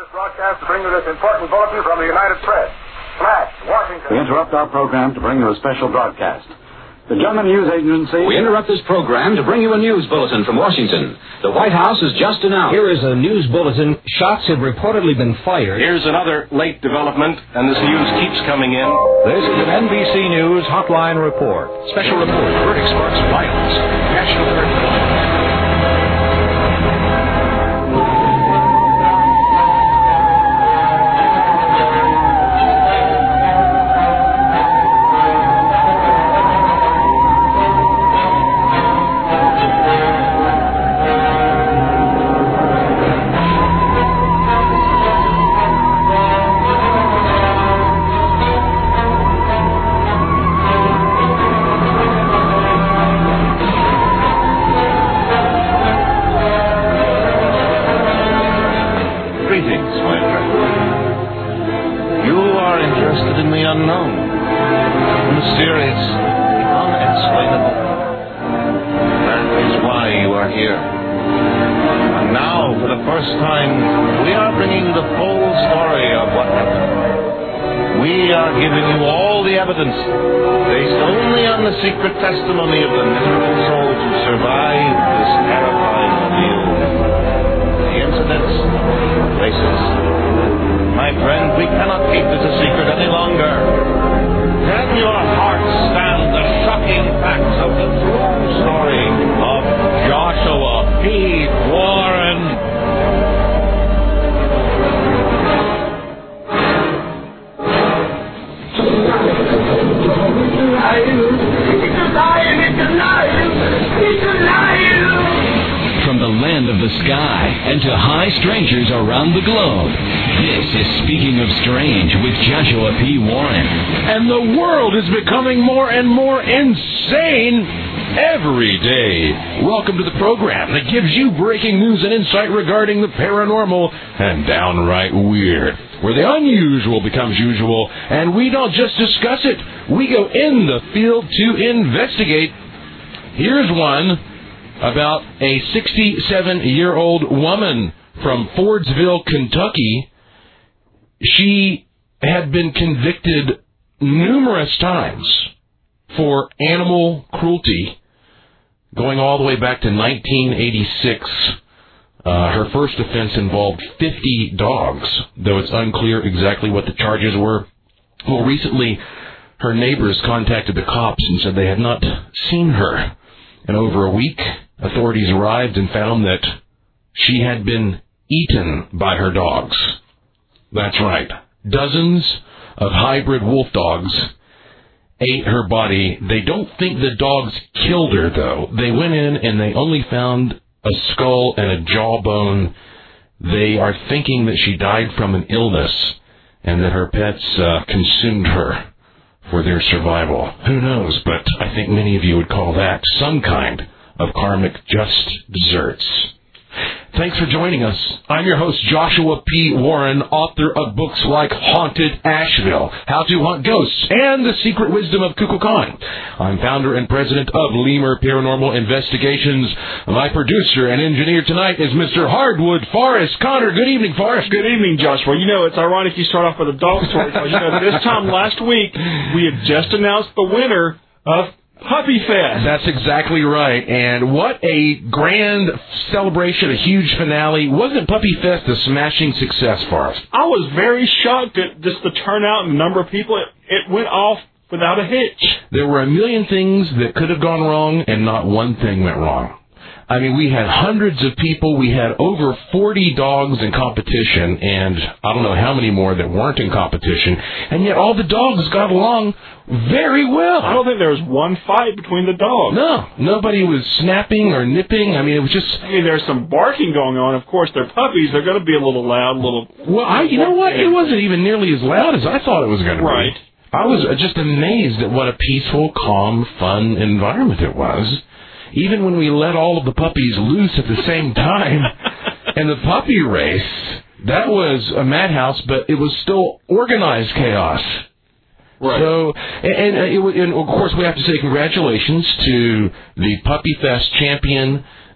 broadcast to bring you this important bulletin from the United Press. Flash, Washington. We interrupt our program to bring you a special broadcast. The German news agency... We interrupt this program to bring you a news bulletin from Washington. The White House has just announced... Here is a news bulletin. Shots have reportedly been fired. Here's another late development, and this news keeps coming in. This is an NBC News Hotline Report. Special report, verdict sparks violence. National Alert. Secret testimony of the miserable souls who survived this terrifying ordeal. The incidents, places. My friend, we cannot keep this a secret any longer. Can your heart stand the shocking facts of the true story of Joshua P. Warren? From the land of the sky and to high strangers around the globe, this is Speaking of Strange with Joshua P. Warren. And the world is becoming more and more insane every day. Welcome to the program that gives you breaking news and insight regarding the paranormal and downright weird, where the unusual becomes usual, and we don't just discuss it, we go in the field to investigate. Here's one about a 67-year-old woman from Fordsville, Kentucky. She had been convicted numerous times for animal cruelty, going all the way back to 1986. Her first offense involved 50 dogs, though it's unclear exactly what the charges were. Well, recently, her neighbors contacted the cops and said they had not seen her in over a week. Authorities arrived and found that she had been eaten by her dogs. That's right. Dozens of hybrid wolf dogs ate her body. They don't think the dogs killed her, though. They went in and they only found a skull and a jawbone. They are thinking that she died from an illness and that her pets consumed her for their survival. Who knows, but I think many of you would call that some kind of karmic just desserts. Thanks for joining us. I'm your host, Joshua P. Warren, author of books like Haunted Asheville, How to Hunt Ghosts, and The Secret Wisdom of Kukulkan. I'm founder and president of Lemur Paranormal Investigations. My producer and engineer tonight is Mr. Hardwood Forrest Connor. Good evening, Forrest. Good evening, Joshua. You know, it's ironic you start off with a dog story, because, this time last week, we had just announced the winner of Puppy Fest. That's exactly right. And what a grand celebration, a huge finale. Wasn't Puppy Fest a smashing success for us? I was very shocked at just the turnout and the number of people. It went off without a hitch. There were a million things that could have gone wrong, and not one thing went wrong. I mean, we had hundreds of people. We had over 40 dogs in competition, and I don't know how many more that weren't in competition. And yet all the dogs got along very well. I don't think there was one fight between the dogs. No, nobody was snapping or nipping. I mean, it was just... there's some barking going on. Of course, they're puppies. They're going to be a little loud, Well, you know what? It wasn't even nearly as loud as I thought it was going to be. Right. I was just amazed at what a peaceful, calm, fun environment it was. Even when we let all of the puppies loose at the same time. And the puppy race, that was a madhouse, but it was still organized chaos. Right. So, and of course, we have to say congratulations to the Puppy Fest champion,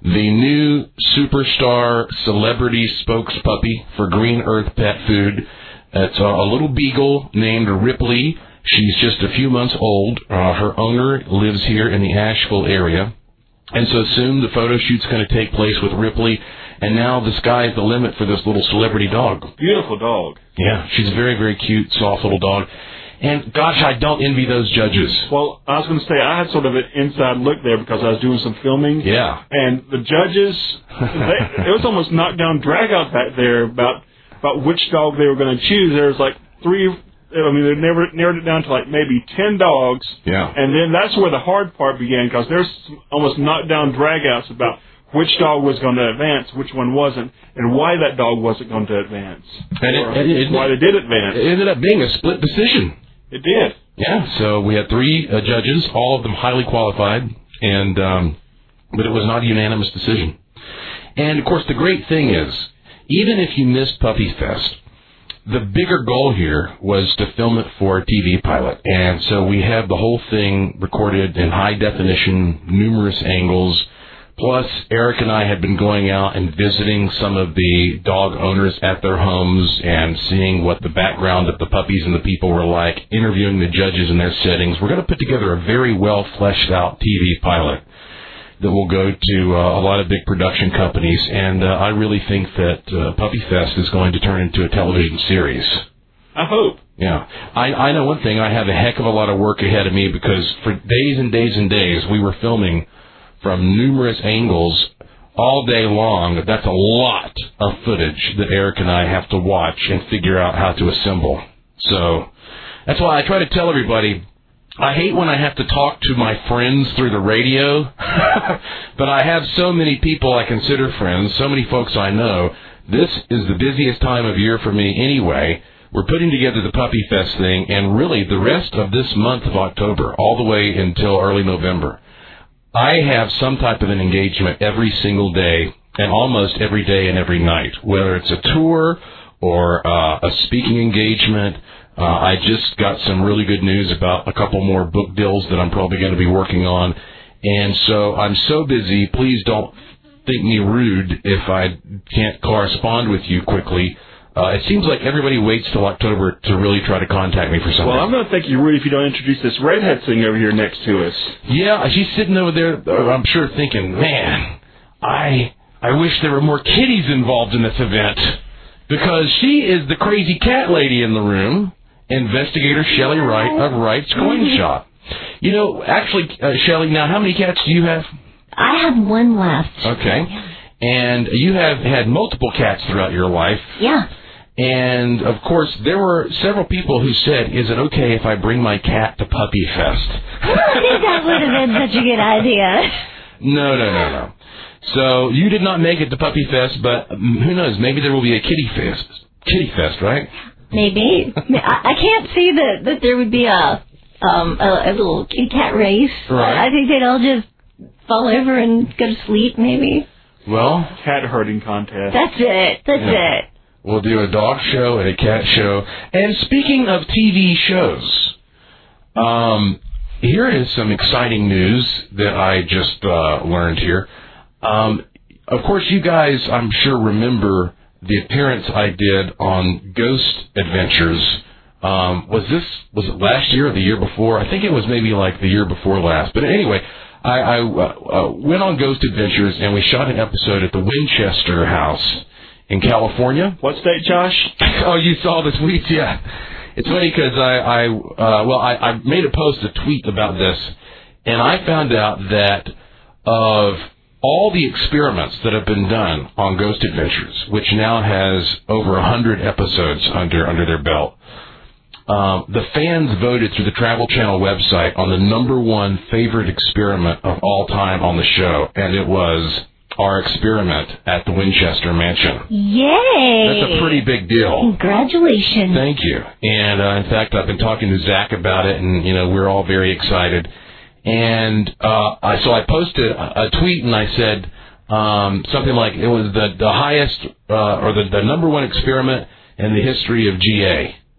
the new superstar celebrity spokes puppy for Green Earth Pet Food. It's a little beagle named Ripley. She's just a few months old. Her owner lives here in the Asheville area. And so soon the photo shoot's going to take place with Ripley. And now the sky's the limit for this little celebrity dog. Beautiful dog. Yeah, she's a very, very cute, soft little dog. And, gosh, I don't envy those judges. Well, I was going to say, I had sort of an inside look there because I was doing some filming. Yeah. And the judges, it was almost knockdown drag-out back there about which dog they were going to choose. There was like three, I mean, they narrowed it down to like maybe 10 dogs. Yeah. And then that's where the hard part began because there's almost knockdown drag-outs about which dog was going to advance, which one wasn't, and why that dog wasn't going to advance. And why they did advance. It ended up being a split decision. It did. Yeah, so we had three judges, all of them highly qualified, and but it was not a unanimous decision. And, of course, the great thing is, even if you missed Puppy Fest, the bigger goal here was to film it for a TV pilot. And so we have the whole thing recorded in high definition, numerous angles. Plus, Eric and I had been going out and visiting some of the dog owners at their homes and seeing what the background of the puppies and the people were like, interviewing the judges in their settings. We're going to put together a very well fleshed out TV pilot that will go to a lot of big production companies. And I really think that Puppy Fest is going to turn into a television series. I hope. Yeah. I know one thing. I have a heck of a lot of work ahead of me because for days and days and days we were filming from numerous angles all day long. That's a lot of footage that Eric and I have to watch and figure out how to assemble. So that's why I try to tell everybody, I hate when I have to talk to my friends through the radio, but I have so many people I consider friends, so many folks I know. This is the busiest time of year for me anyway. We're putting together the Puppy Fest thing, and really the rest of this month of October, all the way until early November, I have some type of an engagement every single day and almost every day and every night, whether it's a tour or a speaking engagement. I just got some really good news about a couple more book deals that I'm probably going to be working on. And so I'm so busy, please don't think me rude if I can't correspond with you quickly. It seems like everybody waits till October to really try to contact me for something. Well, I'm going to think you're rude if you don't introduce this redhead thing over here next to us. Yeah, she's sitting over there, I'm sure, thinking, man, I wish there were more kitties involved in this event. Because she is the crazy cat lady in the room, Investigator Shelley Wright of Wright's Coin Shop. You know, actually, Shelley, now how many cats do you have? I have one left. Okay. And you have had multiple cats throughout your life. Yeah. And, of course, there were several people who said, is it okay if I bring my cat to Puppy Fest? I don't think that would have been such a good idea. No. So you did not make it to Puppy Fest, but who knows, maybe there will be a Kitty Fest. Kitty Fest, right? Maybe. I can't see that there would be a little kitty cat race. Right. I think they'd all just fall over and go to sleep, maybe. Well, cat herding contest. That's it. That's it. We'll do a dog show and a cat show. And speaking of TV shows, here is some exciting news that I just learned here. Of course, you guys, I'm sure, remember the appearance I did on Ghost Adventures. Was it last year or the year before? I think it was maybe like the year before last. But anyway, I went on Ghost Adventures, and we shot an episode at the Winchester House in California. What state, Josh? Oh, you saw the tweets? Yeah. It's funny because I made a post, a tweet about this, and I found out that of all the experiments that have been done on Ghost Adventures, which now has over 100 episodes under their belt, the fans voted through the Travel Channel website on the #1 favorite experiment of all time on the show, and it was our experiment at the Winchester Mansion. Yay! That's a pretty big deal. Congratulations. Thank you. And in fact, I've been talking to Zach about it, and we're all very excited. And so I posted a tweet, and I said something like it was the highest or the #1 experiment in the history of GA.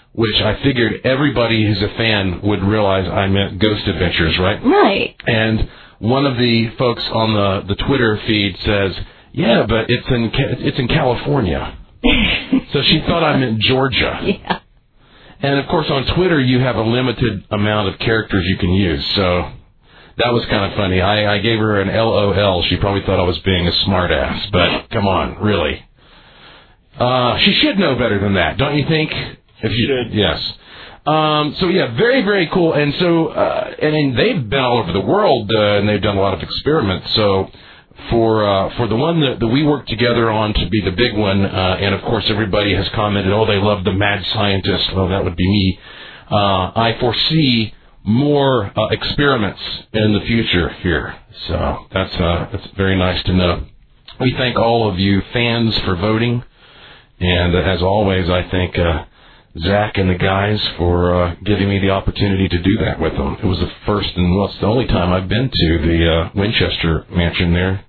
which I figured everybody who's a fan would realize I meant Ghost Adventures, right? Right. And one of the folks on the Twitter feed says, yeah, but it's in California. So she thought I meant Georgia. Yeah. And, of course, on Twitter, you have a limited amount of characters you can use. So that was kind of funny. I gave her an LOL. She probably thought I was being a smartass. But, come on, really. She should know better than that, don't you think? If you should. Yes. So, yeah, very, very cool. And so, and they've been all over the world, and they've done a lot of experiments. So for the one that we worked together on to be the big one, and, of course, everybody has commented, oh, they love the mad scientist. Well, that would be me. I foresee more experiments in the future here. So that's very nice to know. We thank all of you fans for voting. And as always, I thank Zach and the guys for giving me the opportunity to do that with them. It was the first and well, it's the only time I've been to the Winchester Mansion there.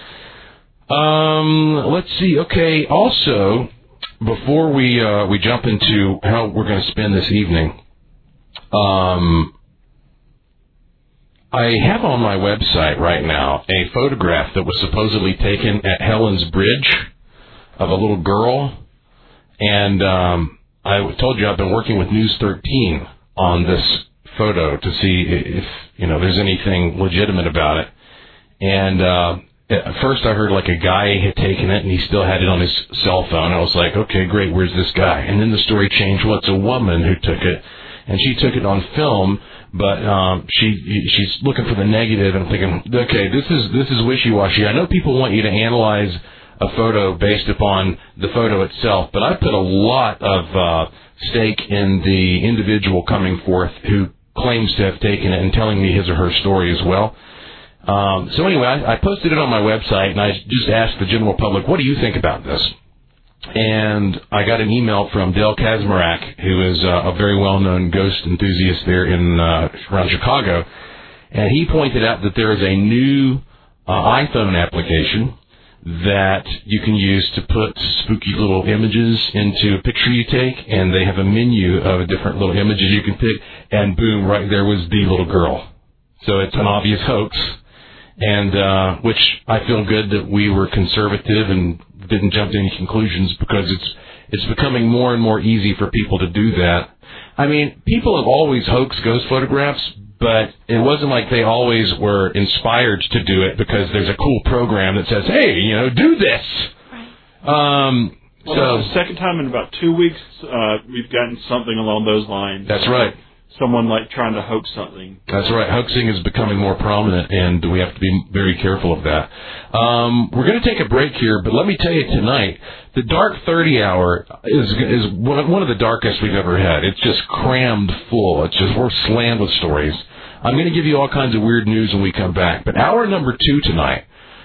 Let's see. Okay. Also, before we jump into how we're going to spend this evening, I have on my website right now a photograph that was supposedly taken at Helen's Bridge of a little girl. And I told you I've been working with News 13 on this photo to see if there's anything legitimate about it. And at first I heard like a guy had taken it and he still had it on his cell phone. I was like, okay, great, where's this guy? And then the story changed. Well, it's a woman who took it, and she took it on film. But she's looking for the negative, and I'm thinking, okay, this is wishy-washy. I know people want you to analyze a photo based upon the photo itself, but I put a lot of stake in the individual coming forth who claims to have taken it and telling me his or her story as well. So anyway, I posted it on my website, and I just asked the general public, what do you think about this? And I got an email from Dale Kazmarek, who is a very well-known ghost enthusiast there in around Chicago, and he pointed out that there is a new iPhone application that you can use to put spooky little images into a picture you take, and they have a menu of different little images you can pick, and boom, right there was the little girl. So it's an obvious hoax, and which I feel good that we were conservative and didn't jump to any conclusions, because it's becoming more and more easy for people to do that. I mean, people have always hoaxed ghost photographs, but it wasn't like they always were inspired to do it because there's a cool program that says, hey, do this. Right. So the second time in about 2 weeks, we've gotten something along those lines. That's right. Someone like trying to hoax something. That's right. Hoaxing is becoming more prominent, and we have to be very careful of that. We're going to take a break here, but let me tell you tonight, the Dark 30 Hour is one of the darkest we've ever had. It's just crammed full. We're slammed with stories. I'm going to give you all kinds of weird news when we come back. But hour number 2 tonight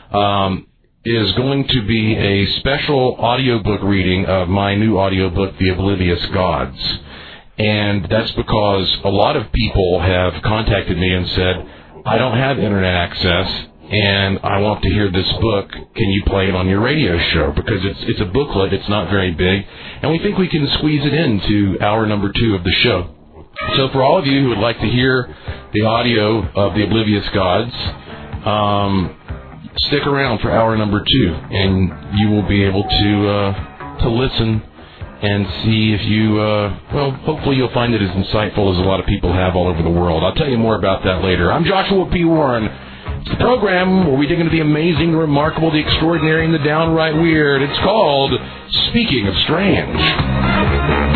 is going to be a special audiobook reading of my new audiobook, The Oblivious Gods. And that's because a lot of people have contacted me and said, I don't have internet access, and I want to hear this book. Can you play it on your radio show? Because it's a booklet. It's not very big. And we think we can squeeze it into hour number 2 of the show. So for all of you who would like to hear the audio of The Oblivious Gods, stick around for hour number 2, and you will be able to listen and see if you, hopefully you'll find it as insightful as a lot of people have all over the world. I'll tell you more about that later. I'm Joshua P. Warren. It's the program where we dig into the amazing, the remarkable, the extraordinary, and the downright weird. It's called Speaking of Strange.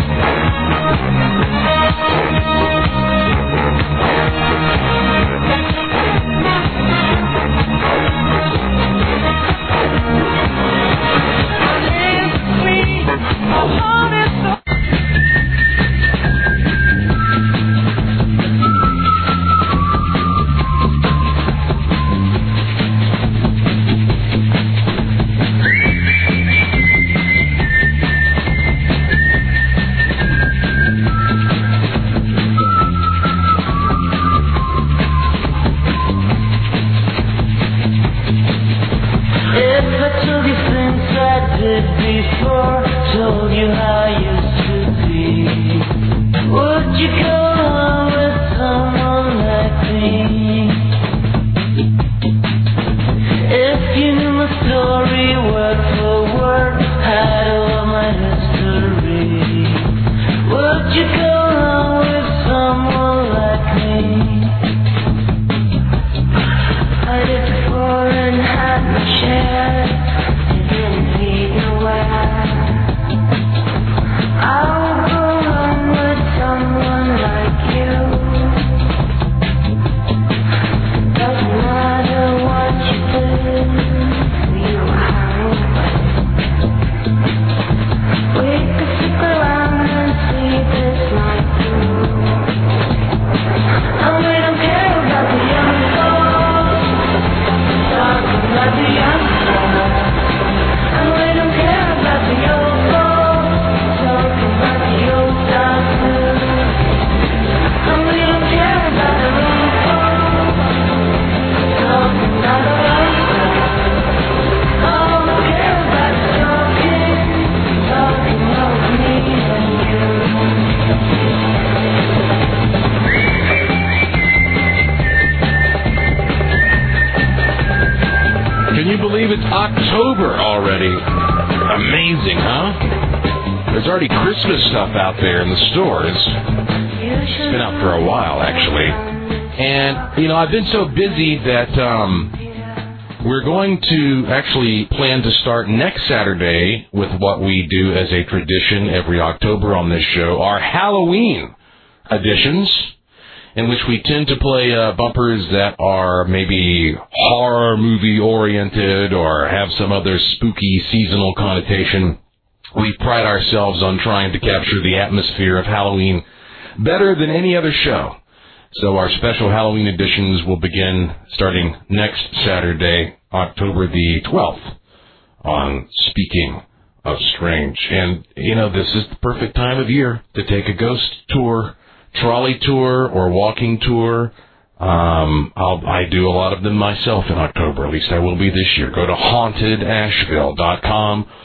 October already. Amazing, huh? There's already Christmas stuff out there in the stores. It's been out for a while, actually. And, you know, I've been so busy that we're going to actually plan to start next Saturday with what we do as a tradition every October on this show, our Halloween editions, in which we tend to play bumpers that are maybe horror movie oriented or have some other spooky seasonal connotation. We pride ourselves on trying to capture the atmosphere of Halloween better than any other show. So our special Halloween editions will begin starting next Saturday, October the 12th, on Speaking of Strange. And, you know, this is the perfect time of year to take a ghost tour, trolley tour, or walking tour. I do a lot of them myself in October. At least I will be this year. Go to hauntedasheville.com,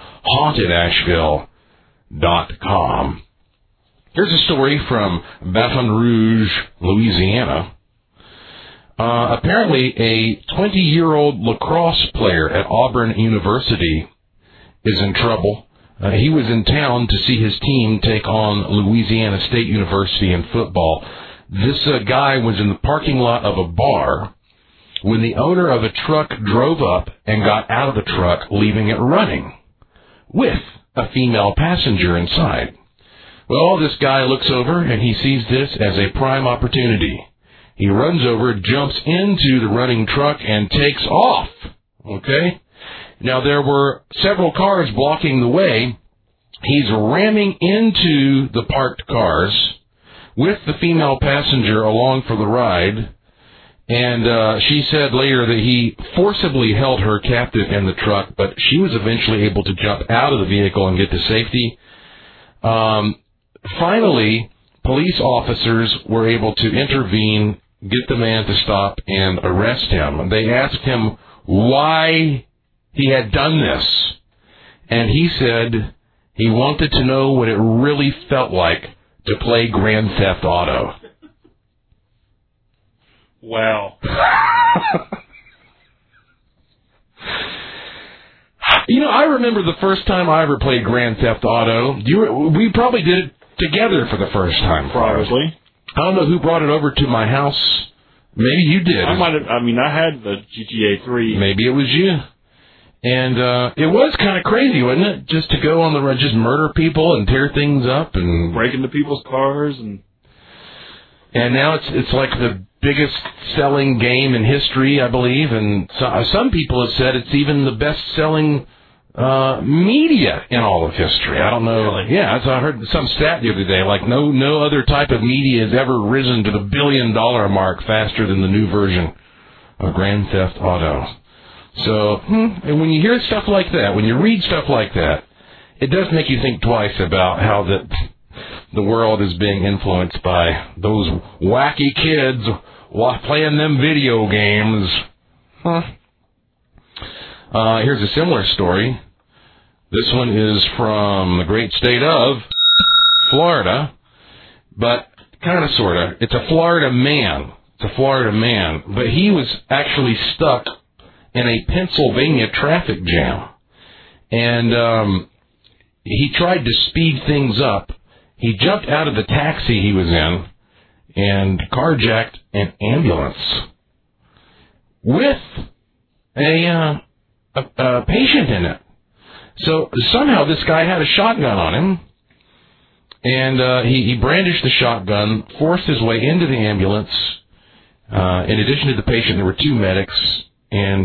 hauntedasheville.com. Here's a story from Baton Rouge, Louisiana. Apparently, a 20-year-old lacrosse player at Auburn University is in trouble. He was in town to see his team take on Louisiana State University in football. This guy was in the parking lot of a bar when the owner of a truck drove up and got out of the truck, leaving it running, with a female passenger inside. Well, this guy looks over and he sees this as a prime opportunity. He runs over, jumps into the running truck, and takes off. Okay? Now, there were several cars blocking the way. He's ramming into the parked cars with the female passenger along for the ride. And she said later that he forcibly held her captive in the truck, but she was eventually able to jump out of the vehicle and get to safety. Finally, police officers were able to intervene, get the man to stop, and arrest him. They asked him why he had done this, and he said he wanted to know what it really felt like to play Grand Theft Auto. Wow. You know, I remember the first time I ever played Grand Theft Auto. We probably did it together for the first time. Probably. I don't know who brought it over to my house. Maybe you did. I had the GTA 3. Maybe it was you. And it was kind of crazy, wasn't it? Just to go on the road, just murder people and tear things up and break into people's cars. And now it's like the biggest selling game in history, I believe. And some people have said it's even the best selling media in all of history. I don't know. Really? Yeah, I heard some stat the other day. Like no other type of media has ever risen to the $1 billion mark faster than the new version of Grand Theft Auto. So, and when you hear stuff like that, when you read stuff like that, it does make you think twice about how the world is being influenced by those wacky kids playing them video games. Here's a similar story. This one is from the great state of Florida, but kind of, sort of. It's a Florida man. But he was actually stuck in a Pennsylvania traffic jam. And he tried to speed things up. He jumped out of the taxi he was in and carjacked an ambulance with a patient in it. So somehow this guy had a shotgun on him, and he brandished the shotgun, forced his way into the ambulance. In addition to the patient, there were two medics, and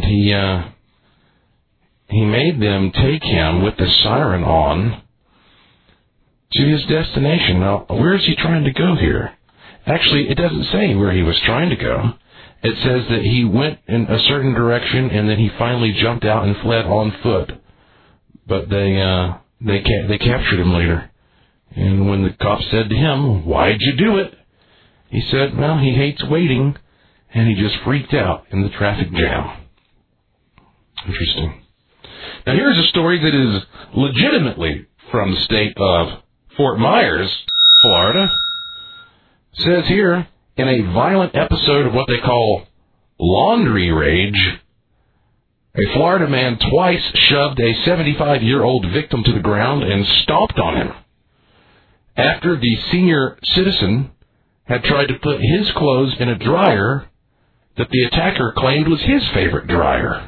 he made them take him with the siren on to his destination. Now, where is he trying to go here? Actually, it doesn't say where he was trying to go. It says that he went in a certain direction, and then he finally jumped out and fled on foot. But they captured him later. And when the cops said to him, "Why'd you do it?" he said, well, he hates waiting, and he just freaked out in the traffic jam. Interesting. Now here's a story that is legitimately from the state of Fort Myers, Florida. It says here, in a violent episode of what they call laundry rage, A Florida man twice shoved a 75-year-old victim to the ground and stomped on him after the senior citizen had tried to put his clothes in a dryer that the attacker claimed was his favorite dryer.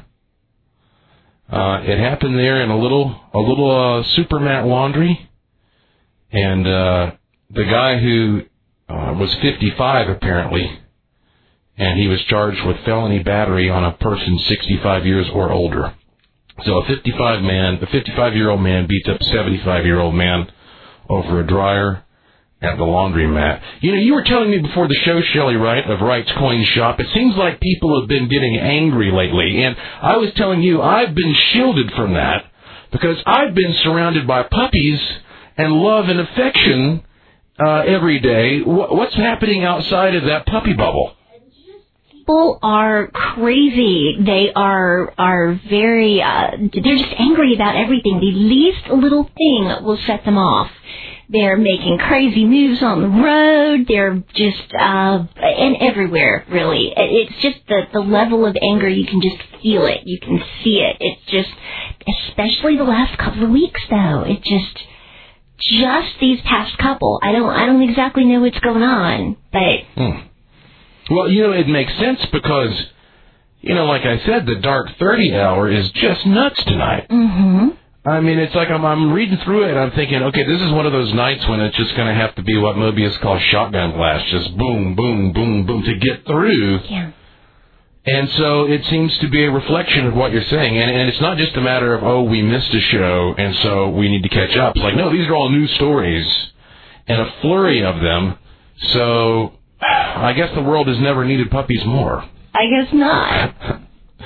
It happened there in a little Supermat laundry, and the guy who was 55 apparently, and he was charged with felony battery on a person 65 years or older. So a 55-year-old man beats up a 75-year-old man over a dryer at the laundromat. You know, you were telling me before the show, Shelley Wright of Wright's Coin Shop, it seems like people have been getting angry lately, and I was telling you I've been shielded from that because I've been surrounded by puppies and love and affection every day. What's happening outside of that puppy bubble? People are crazy. They are very, they're just angry about everything. The least little thing will set them off. They're making crazy moves on the road. They're just, and everywhere, really. It's just the level of anger. You can just feel it. You can see it. It's just, especially the last couple of weeks, though. It just these past couple. I don't exactly know what's going on, but. Well, you know, it makes sense because, you know, like I said, the dark 30 hour is just nuts tonight. Mm-hmm. I mean, it's like I'm reading through it and I'm thinking, okay, this is one of those nights when it's just going to have to be what Mobius calls shotgun blast, just boom, boom, boom, boom to get through. Yeah. And so it seems to be a reflection of what you're saying. And it's not just a matter of, oh, we missed a show and so we need to catch up. It's like, no, these are all new stories and a flurry of them. So I guess the world has never needed puppies more. I guess not.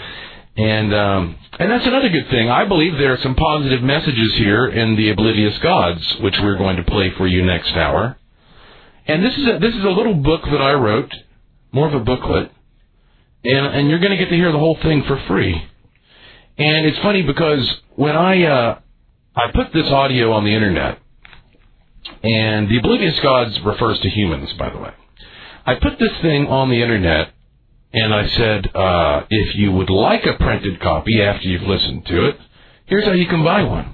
And that's another good thing. I believe there are some positive messages here in The Oblivious Gods, which we're going to play for you next hour. And this is a little book that I wrote, more of a booklet, and you're going to get to hear the whole thing for free. And it's funny because when I put this audio on the internet, and The Oblivious Gods refers to humans, by the way. I put this thing on the internet, and I said, if you would like a printed copy after you've listened to it, here's how you can buy one.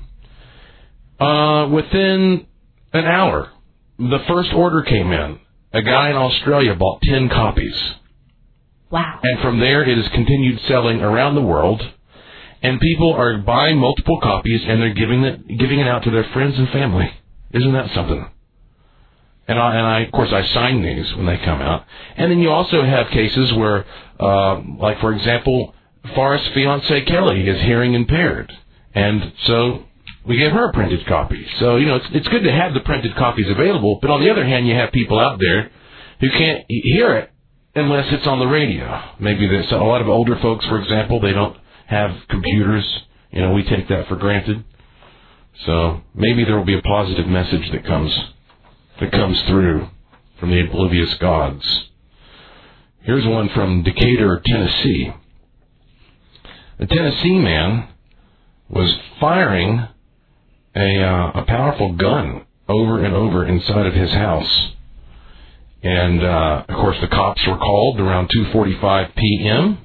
Within an hour, the first order came in. A guy in Australia bought 10 copies. Wow. And from there, it has continued selling around the world, and people are buying multiple copies, and they're giving it out to their friends and family. Isn't that something? And I, of course, I sign these when they come out. And then you also have cases where, like, for example, Forrest's fiancée, Kelly, is hearing impaired. And so we gave her a printed copy. So, you know, it's good to have the printed copies available. But on the other hand, you have people out there who can't hear it unless it's on the radio. Maybe there's a lot of older folks, for example, they don't have computers. You know, we take that for granted. So maybe there will be a positive message that comes through from the Oblivious Gods. Here's one from Decatur, Tennessee. A Tennessee man was firing a powerful gun over and over inside of his house. And, of course, the cops were called around 2:45 p.m.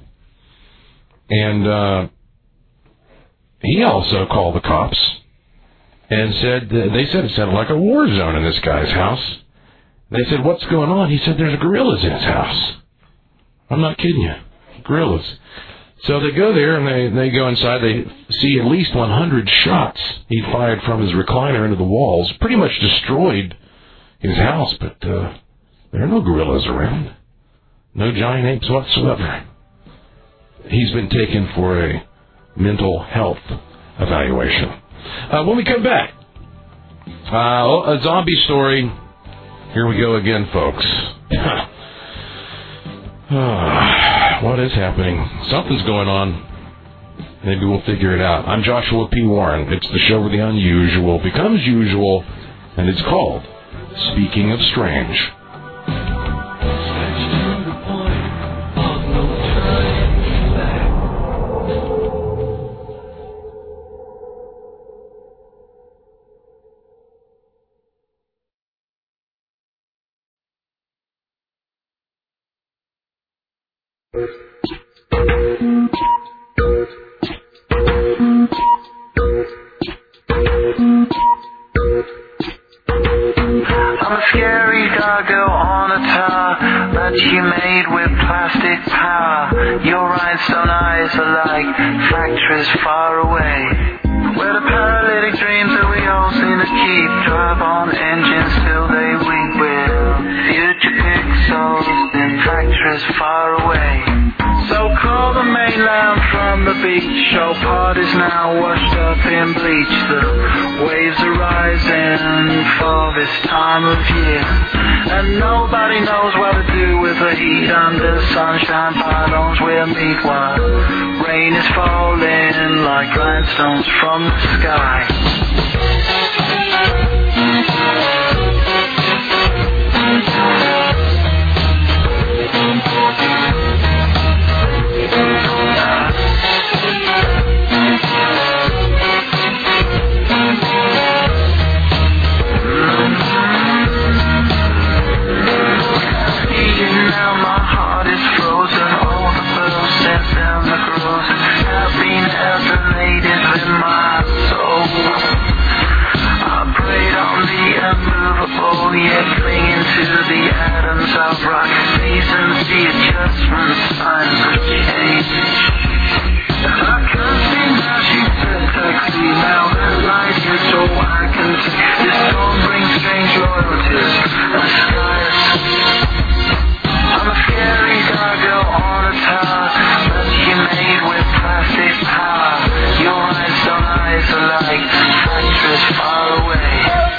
And he also called the cops. And they said it sounded like a war zone in this guy's house. They said, what's going on? He said, there's gorillas in his house. I'm not kidding you. Gorillas. So they go there and they go inside. They see at least 100 shots he fired from his recliner into the walls. Pretty much destroyed his house, but there are no gorillas around. No giant apes whatsoever. He's been taken for a mental health evaluation. When we come back, a zombie story. Here we go again, folks. What is happening? Something's going on. Maybe we'll figure it out. I'm Joshua P. Warren. It's the show where the unusual becomes usual, and it's called Speaking of Strange. stone eyes are like factories far away. Where the paralytic dreams that we all seem to keep drive on engines till they weep with future pixels in factories far away. So call the mainland from the beach. Show parties now washed up in bleach. The waves are rising for this time of year, and nobody knows what to do with the heat under sunshine pylons we'll meet while rain is falling like grindstones from the sky. Now my heart is frozen, all the birds sent down the groves have been alternated in my soul. I prayed on the immovable, yet clinging to the atoms of rock. Seasons, the adjustment, signs of change. I can see now she said taxi, now that light is so I can see. This storm brings strange royalties and skies. I'm a scary gargoyle on a tower that you made with plastic power. Your rhinestone eyes are like factories far away.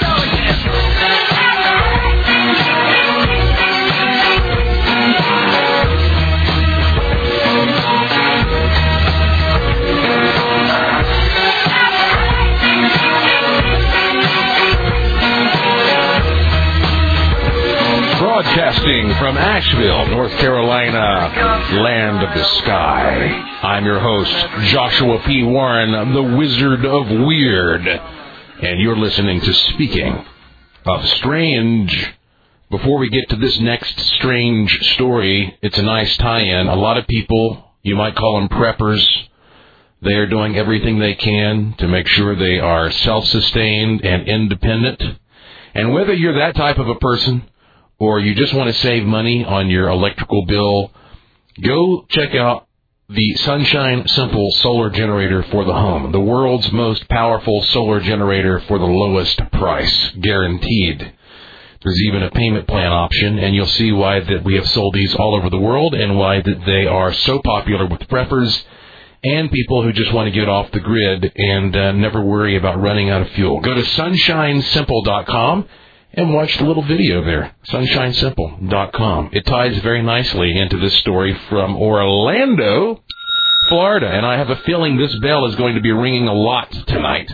Broadcasting from Asheville, North Carolina, land of the sky. I'm your host, Joshua P. Warren, the Wizard of Weird, and you're listening to Speaking of Strange. Before we get to this next strange story, it's a nice tie-in. A lot of people, you might call them preppers, they are doing everything they can to make sure they are self-sustained and independent. And whether you're that type of a person, or you just want to save money on your electrical bill, go check out the Sunshine Simple solar generator for the home. The world's most powerful solar generator for the lowest price, guaranteed. There's even a payment plan option, and you'll see why that we have sold these all over the world and why that they are so popular with preppers and people who just want to get off the grid and never worry about running out of fuel. Go to sunshinesimple.com. and watch the little video there, sunshinesimple.com. It ties very nicely into this story from Orlando, Florida, and I have a feeling this bell is going to be ringing a lot tonight.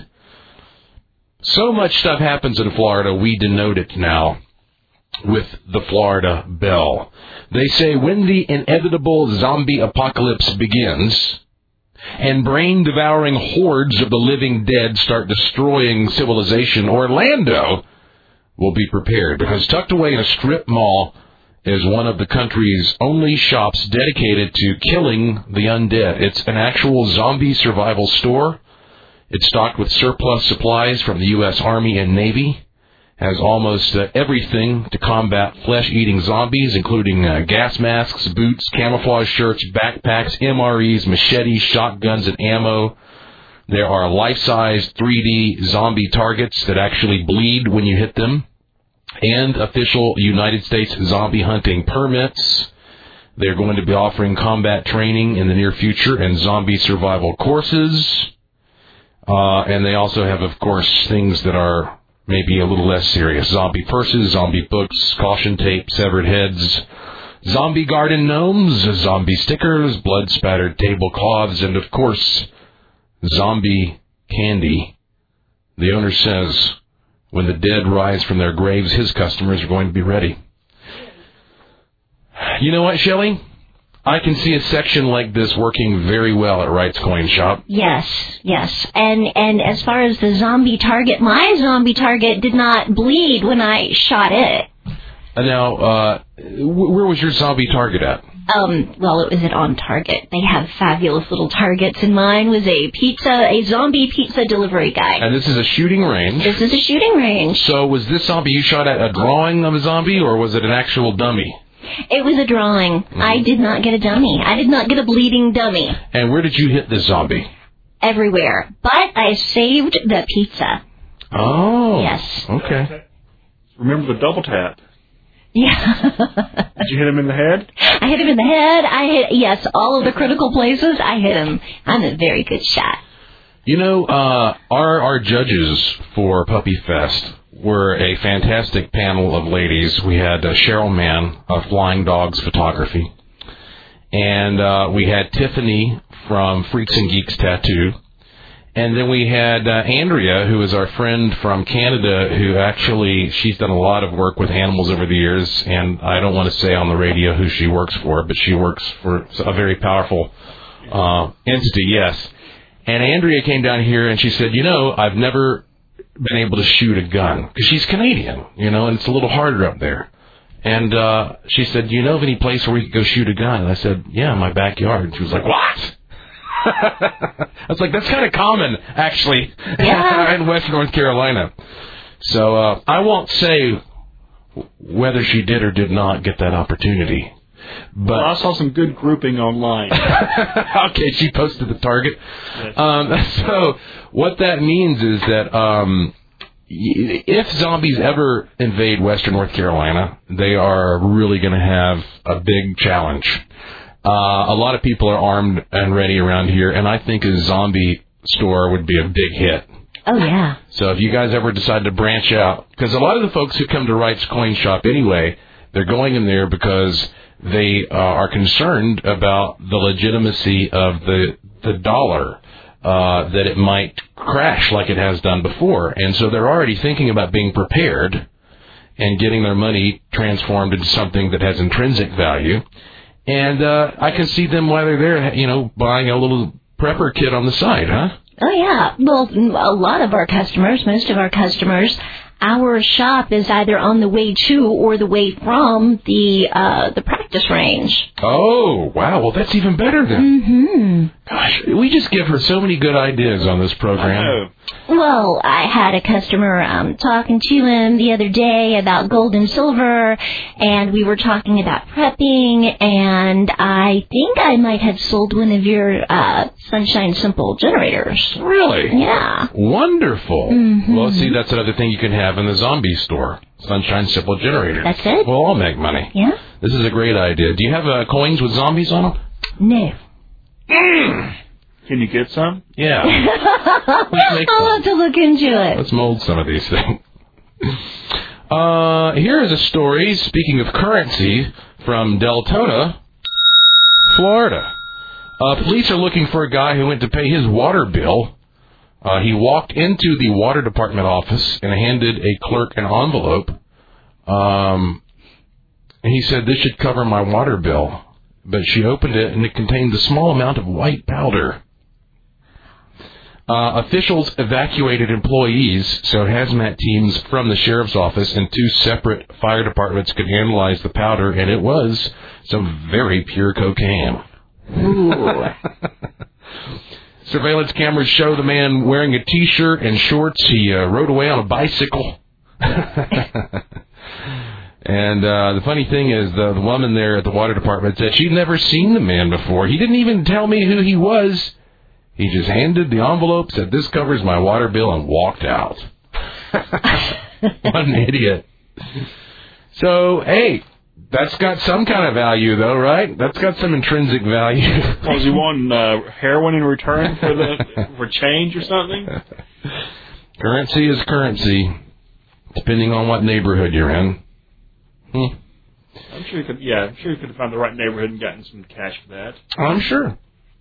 So much stuff happens in Florida, we denote it now with the Florida bell. They say when the inevitable zombie apocalypse begins and brain-devouring hordes of the living dead start destroying civilization, Orlando will be prepared, because tucked away in a strip mall is one of the country's only shops dedicated to killing the undead. It's an actual zombie survival store. It's stocked with surplus supplies from the U.S. Army and Navy. Has almost everything to combat flesh-eating zombies, including gas masks, boots, camouflage shirts, backpacks, MREs, machetes, shotguns, and ammo. There are life-size 3D zombie targets that actually bleed when you hit them, and official United States zombie hunting permits. They're going to be offering combat training in the near future and zombie survival courses. And they also have, of course, things that are maybe a little less serious. Zombie purses, zombie books, caution tape, severed heads, zombie garden gnomes, zombie stickers, blood-spattered tablecloths, and, of course, zombie candy. The owner says when the dead rise from their graves, his customers are going to be ready. You know what, Shelley? I can see a section like this working very well at Wright's Coin Shop. Yes. And as far as the zombie target, my zombie target did not bleed when I shot it. Now, where was your zombie target at? Well, it was at On Target. They have fabulous little targets, and mine was a zombie pizza delivery guy. And this is a shooting range? This is a shooting range. So was this zombie you shot at a drawing of a zombie, or was it an actual dummy? It was a drawing. I did not get a dummy. I did not get a bleeding dummy. And where did you hit this zombie? Everywhere. But I saved the pizza. Oh. Yes. Okay. Remember the double tap. Yeah. Did you hit him in the head? I hit him in the head. Yes, all of the critical places, I hit him. I'm a very good shot. You know, our judges for Puppy Fest were a fantastic panel of ladies. We had Cheryl Mann of Flying Dogs Photography. And we had Tiffany from Freaks and Geeks Tattoo. And then we had Andrea, who is our friend from Canada, who actually, she's done a lot of work with animals over the years. And I don't want to say on the radio who she works for, but she works for a very powerful entity, yes. And Andrea came down here and she said, you know, I've never been able to shoot a gun. Because she's Canadian, you know, and it's a little harder up there. And she said, do you know of any place where we could go shoot a gun? And I said, yeah, in my backyard. And she was like, what? I was like, that's kind of common, actually, in West North Carolina. So I won't say whether she did or did not get that opportunity. But I saw some good grouping online. Okay, she posted the target. Yes. So what that means is that if zombies ever invade Western North Carolina, they are really going to have a big challenge. A lot of people are armed and ready around here, and I think a zombie store would be a big hit. Oh, yeah. So if you guys ever decide to branch out, because a lot of the folks who come to Wright's Coin Shop anyway, they're going in there because they are concerned about the legitimacy of the dollar, that it might crash like it has done before. And so they're already thinking about being prepared and getting their money transformed into something that has intrinsic value. And I can see them while they're there, you know, buying a little prepper kit on the side, huh? Oh, yeah. Well, a lot of our customers, most of our customers, our shop is either on the way to or the way from the practice range. Oh, wow. Well, that's even better then. Mm-hmm. Gosh, we just give her so many good ideas on this program. I know. Well, I had a customer talking to him the other day about gold and silver, and we were talking about prepping, and I think I might have sold one of your Sunshine Simple generators. Really? Yeah. Wonderful. Mm-hmm. Well, see, that's another thing you can have in the zombie store. Sunshine Simple generators. That's it. We'll all make money. Yeah. This is a great idea. Do you have coins with zombies on them? No. Can you get some? Yeah. I'll have to look into it. Let's mold some of these things. Here is a story, speaking of currency, from Deltona, Florida. Police are looking for a guy who went to pay his water bill. He walked into the water department office and handed a clerk an envelope. And he said, this should cover my water bill. But she opened it, and it contained a small amount of white powder. Officials evacuated employees, so hazmat teams from the sheriff's office and 2 separate fire departments could analyze the powder, and it was some very pure cocaine. Ooh. Surveillance cameras show the man wearing a T-shirt and shorts. He rode away on a bicycle. And the funny thing is, the woman there at the water department said she'd never seen the man before. He didn't even tell me who he was. He just handed the envelope, said, this covers my water bill, and walked out. What an idiot. So, hey, that's got some kind of value, though, right? That's got some intrinsic value. Was he wanting heroin in return for change or something? Currency is currency, depending on what neighborhood you're in. I'm sure you could. Yeah, I'm sure you could have found the right neighborhood and gotten some cash for that. I'm sure.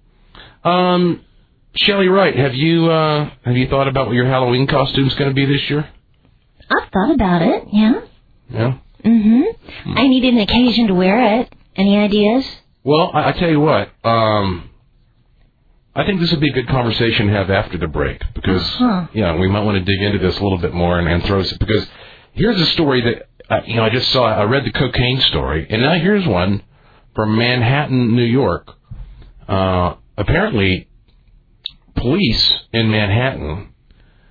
Shelley Wright, have you thought about what your Halloween costume's going to be this year? I've thought about it. Yeah. Yeah. Mm-hmm. I needed an occasion to wear it. Any ideas? Well, I tell you what. I think this would be a good conversation to have after the break because we might want to dig into this a little bit more and throw it because here's a story that. I just saw, I read the cocaine story, and now here's one from Manhattan, New York. Apparently, police in Manhattan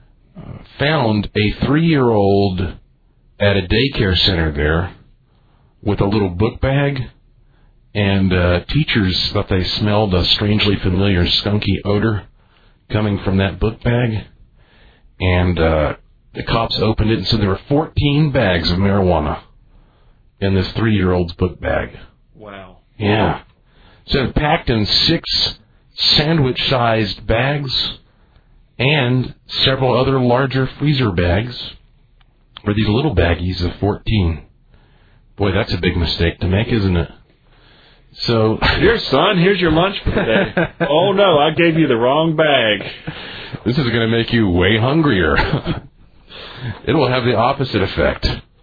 found a 3-year-old at a daycare center there with a little book bag, and teachers thought they smelled a strangely familiar skunky odor coming from that book bag, and the cops opened it, and so there were 14 bags of marijuana in this 3-year-old's book bag. Wow. Yeah. So packed in 6 sandwich-sized bags and several other larger freezer bags were these little baggies of 14. Boy, that's a big mistake to make, isn't it? So, here, son, here's your lunch for the day. Oh, no, I gave you the wrong bag. This is going to make you way hungrier. It will have the opposite effect.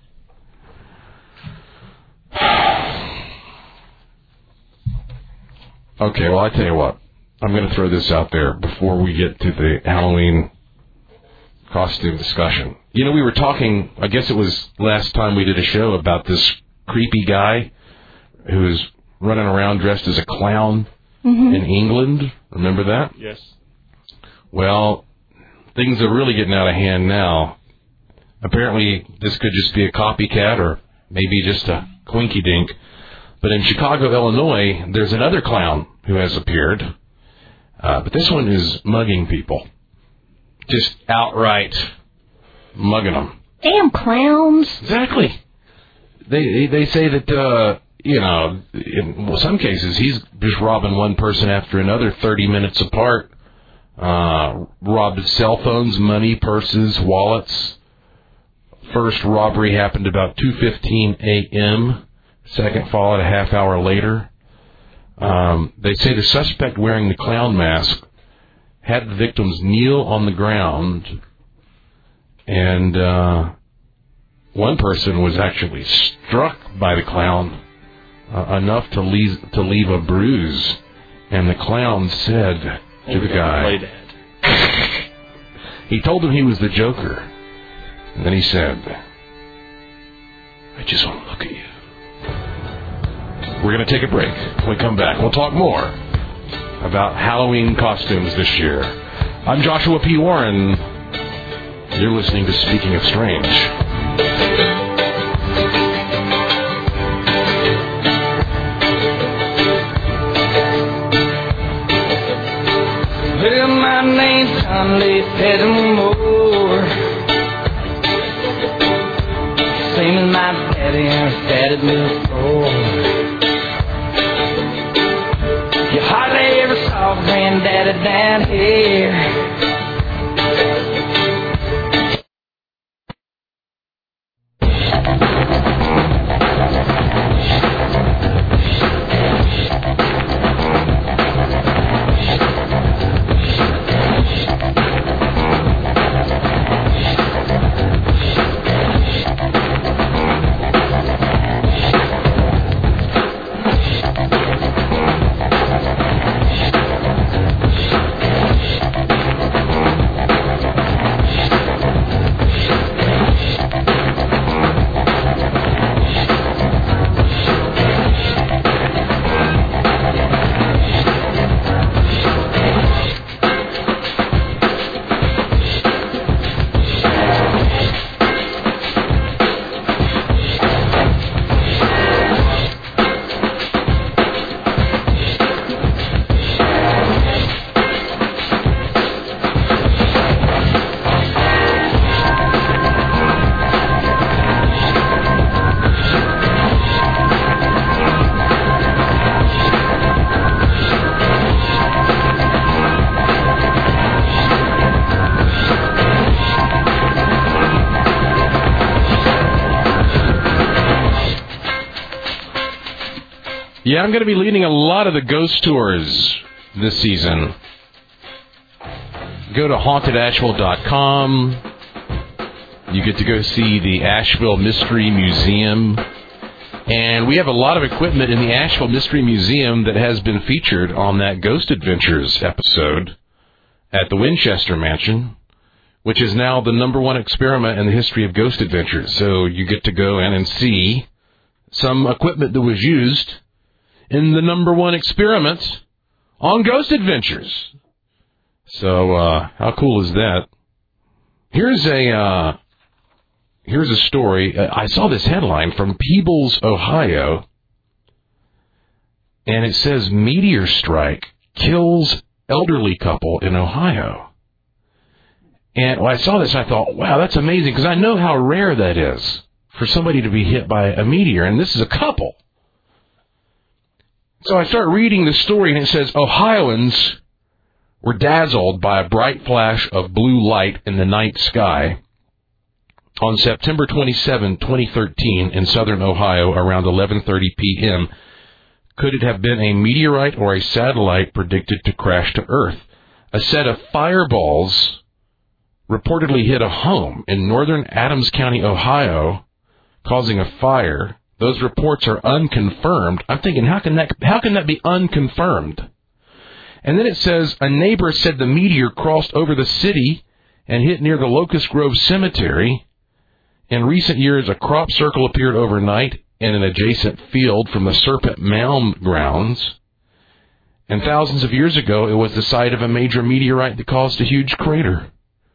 Okay, well, I tell you what. I'm going to throw this out there before we get to the Halloween costume discussion. You know, we were talking, I guess it was last time we did a show about this creepy guy who was running around dressed as a clown in England. Remember that? Yes. Well, things are really getting out of hand now. Apparently, this could just be a copycat or maybe just a quinky-dink. But in Chicago, Illinois, there's another clown who has appeared. But this one is mugging people. Just outright mugging them. Damn clowns. Exactly. They say that, you know, in some cases, he's just robbing one person after another 30 minutes apart. Robbed cell phones, money, purses, wallets. First robbery happened about 2:15 a.m. Second followed a half hour later. They say the suspect wearing the clown mask had the victims kneel on the ground, and one person was actually struck by the clown enough to leave a bruise, and the clown said to the guy, he told him he was the Joker, and then he said, "I just want to look at you." We're going to take a break. When we come back, we'll talk more about Halloween costumes this year. I'm Joshua P. Warren. You're listening to Speaking of Strange. Well, my name's Conley Pettimore. Same as my daddy and his daddy milk floor. You hardly ever saw Granddaddy down here. Yeah, I'm going to be leading a lot of the ghost tours this season. Go to hauntedasheville.com. You get to go see the Asheville Mystery Museum. And we have a lot of equipment in the Asheville Mystery Museum that has been featured on that Ghost Adventures episode at the Winchester Mansion, which is now the #1 experiment in the history of Ghost Adventures. So you get to go in and see some equipment that was used in the #1 experiment on Ghost Adventures. So, how cool is that? Here's a here's a story. I saw this headline from Peebles, Ohio, and it says, meteor strike kills elderly couple in Ohio. And when I saw this, I thought, wow, that's amazing, because I know how rare that is for somebody to be hit by a meteor, and this is a couple. So I start reading the story, and it says, Ohioans were dazzled by a bright flash of blue light in the night sky on September 27, 2013, in southern Ohio around 11:30 p.m. Could it have been a meteorite or a satellite predicted to crash to Earth? A set of fireballs reportedly hit a home in northern Adams County, Ohio, causing a fire. Those reports are unconfirmed. I'm thinking, how can that be unconfirmed? And then it says, a neighbor said the meteor crossed over the city and hit near the Locust Grove Cemetery. In recent years, a crop circle appeared overnight in an adjacent field from the Serpent Mound grounds. And thousands of years ago, it was the site of a major meteorite that caused a huge crater.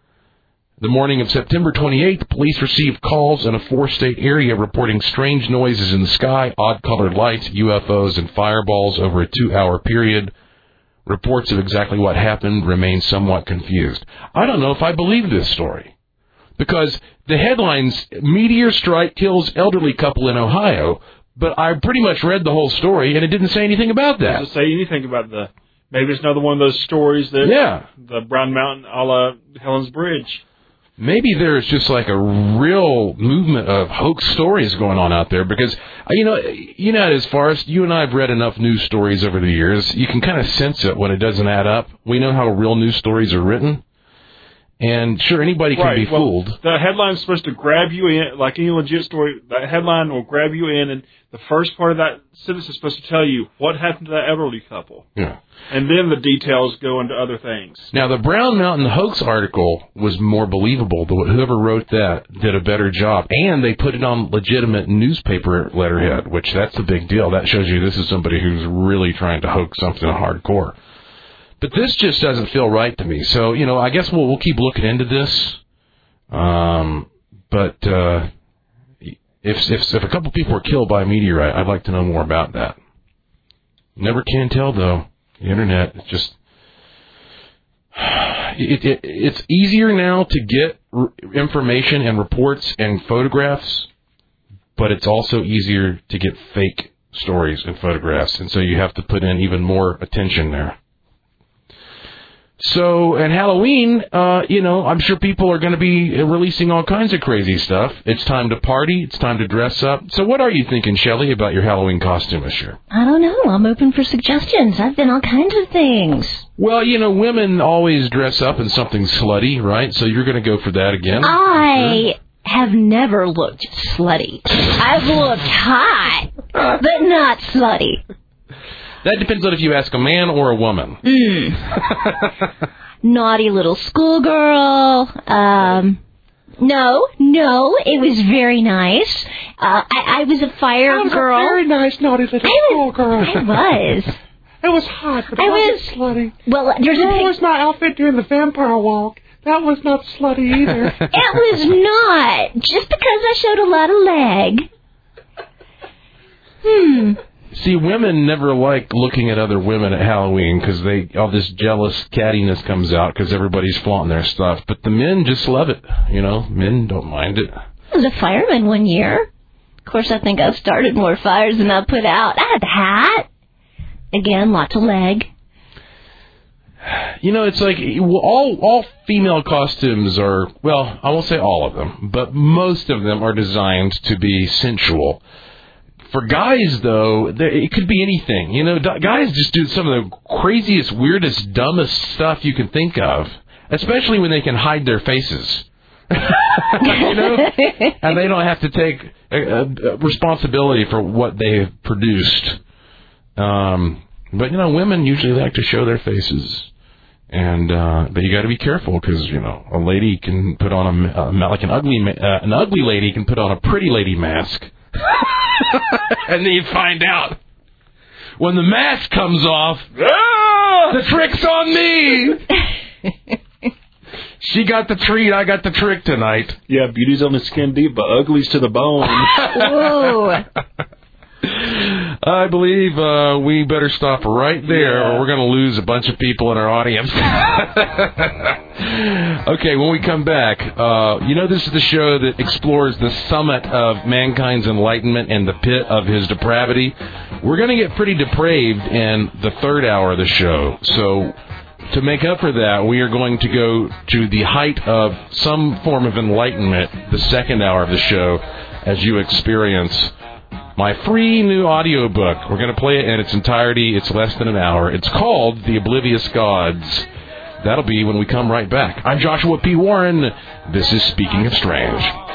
The morning of September 28th, police received calls in a 4-state area reporting strange noises in the sky, odd-colored lights, UFOs, and fireballs over a 2-hour period. Reports of exactly what happened remain somewhat confused. I don't know if I believe this story, because the headlines, meteor strike kills elderly couple in Ohio, but I pretty much read the whole story, and it didn't say anything about that. It doesn't say anything about maybe it's another one of those stories that, the Brown Mountain a la Helen's Bridge. Maybe there's just like a real movement of hoax stories going on out there, because, you know, as far as you and I have read enough news stories over the years, you can kind of sense it when it doesn't add up. We know how real news stories are written, and sure, anybody can be fooled. The headline's supposed to grab you in, like any legit story, the headline will grab you in, and the first part of that sentence is supposed to tell you what happened to that elderly couple. Yeah. And then the details go into other things. Now, the Brown Mountain hoax article was more believable. Whoever wrote that did a better job. And they put it on legitimate newspaper letterhead, which that's a big deal. That shows you this is somebody who's really trying to hoax something hardcore. But this just doesn't feel right to me. So, you know, I guess we'll keep looking into this. But if a couple people were killed by a meteorite, I'd like to know more about that. Never can tell, though. The Internet, it's easier now to get information and reports and photographs, but it's also easier to get fake stories and photographs, and so you have to put in even more attention there. So, at Halloween, I'm sure people are going to be releasing all kinds of crazy stuff. It's time to party. It's time to dress up. So what are you thinking, Shelley, about your Halloween costume this year? I don't know. I'm open for suggestions. I've done all kinds of things. Well, women always dress up in something slutty, right? So you're going to go for that again? I have never looked slutty. I've looked hot, but not slutty. That depends on if you ask a man or a woman. Naughty little schoolgirl. No, it was very nice. I was a fire girl. A very nice, naughty little schoolgirl. I was. It was hot, but it wasn't slutty. Well, there's That was my outfit during the vampire walk. That was not slutty either. It was not. Just because I showed a lot of leg. See, women never like looking at other women at Halloween because all this jealous cattiness comes out because everybody's flaunting their stuff. But the men just love it, Men don't mind it. I was a fireman one year. Of course, I think I've started more fires than I've put out. I had the hat. Again, lots of leg. It's like all female costumes are, well, I won't say all of them, but most of them are designed to be sensual. For guys, though, it could be anything. Guys just do some of the craziest, weirdest, dumbest stuff you can think of, especially when they can hide their faces. And they don't have to take responsibility for what they have produced. But women usually like to show their faces. But you got to be careful because, a lady can put on an ugly lady can put on a pretty lady mask. And then you find out when the mask comes off, the trick's on me. She got the treat, I got the trick tonight. Yeah, beauty's on the skin deep, but ugly's to the bone. Whoa. I believe we better stop right there, or we're going to lose a bunch of people in our audience. Okay, when we come back, this is the show that explores the summit of mankind's enlightenment and the pit of his depravity. We're going to get pretty depraved in the third hour of the show. So to make up for that, we are going to go to the height of some form of enlightenment, the second hour of the show, as you experience my free new audiobook. We're going to play it in its entirety. It's less than an hour. It's called The Oblivious Gods. That'll be when we come right back. I'm Joshua P. Warren. This is Speaking of Strange.